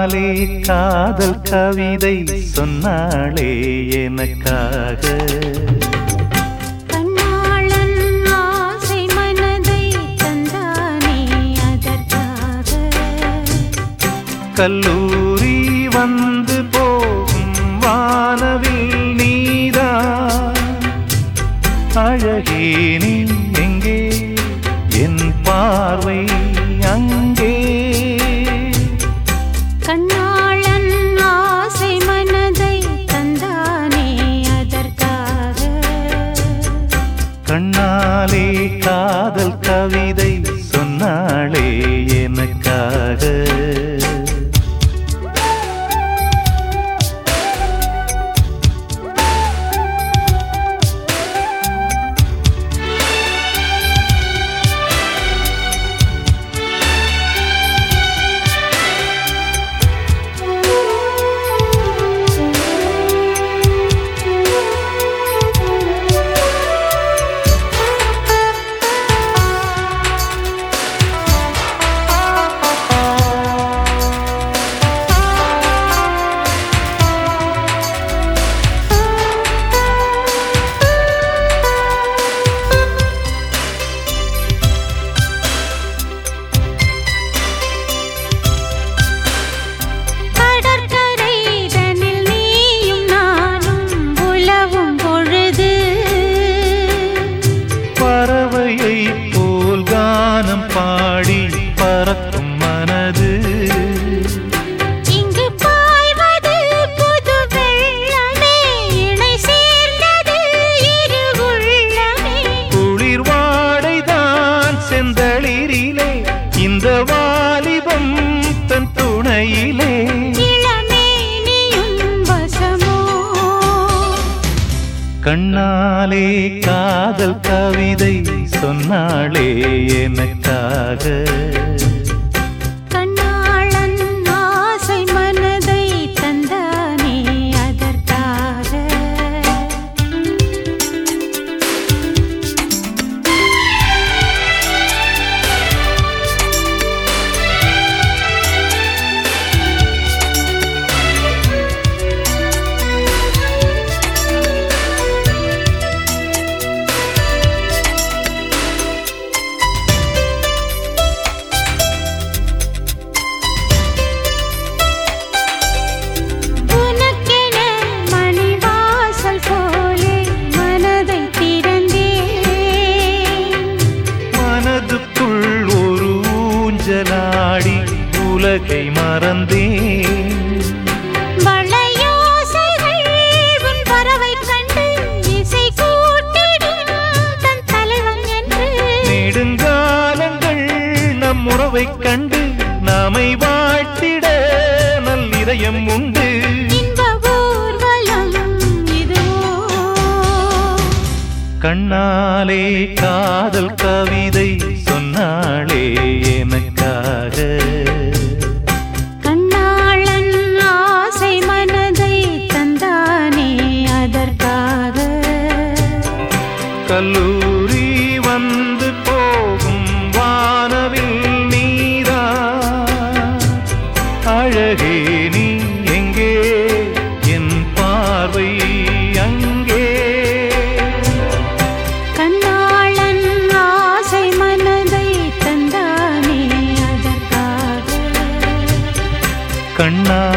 கண்ணாலே காதல் கவிதை சொன்னாளே எனக்காக. கண்ணாளன் ஆசை மனதை தந்தானே அதற்காக. கல்லூரி வந்து போகும் வானவில் நீதான் அழகே நீ எங்கே என் பார்வை அங்கே. கண்ணாளன் ஆசை மனதை தந்தானே அதற்காக. கண்ணாலே காதல் கவிதை சொன்னாளே எனக்காக. போல் கானம் பாடி பறக்கும் மனது இங்கு பாய்வது புது வெள்ளமே இணை சேர்ந்தது இரு உள்ளமே. குளிர் வாடைதான் செந்தளிரிலே இந்த வாலிபம் தன் துணையிலே. இளமேனியும் வசமோ கண்ணாலே காதல் கவிதை சொன்னாளே எனக்காக. கண்ணாளன் ஆசை மனதை தந்தானே அதற்காக. ஊஞ்சலாடி உலகை மறந்தேன். வளையோசைகள் உன் பறவை கண்டு இசை கூட்டிடும் தன் தலைவன் என்று. நெடுங்காலங்கள் நம் உறவை கண்டு நாமை வாழ்த்திட நல்லிதயம் உண்டு. இன்ப ஊர்வலம் இதுவோ கண்ணாலே காதல் கவிதை சொன்னாளே எனக்காக. கண்ணாளன் ஆசை மனதை தந்தானே அதற்காக. கல்லூரி வந்து போகும் வானவில் நீதான் அழகே நீ எங்கே என் பார்வை அங்கே. கண்ணாளன் ஆசை மனதை தந்தானே அதற்காக. கண்ணா